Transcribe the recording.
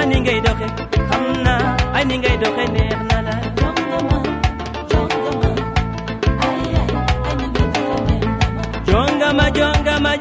ni ngay doxe xam naa ay ni ngay doxe neex na la jongama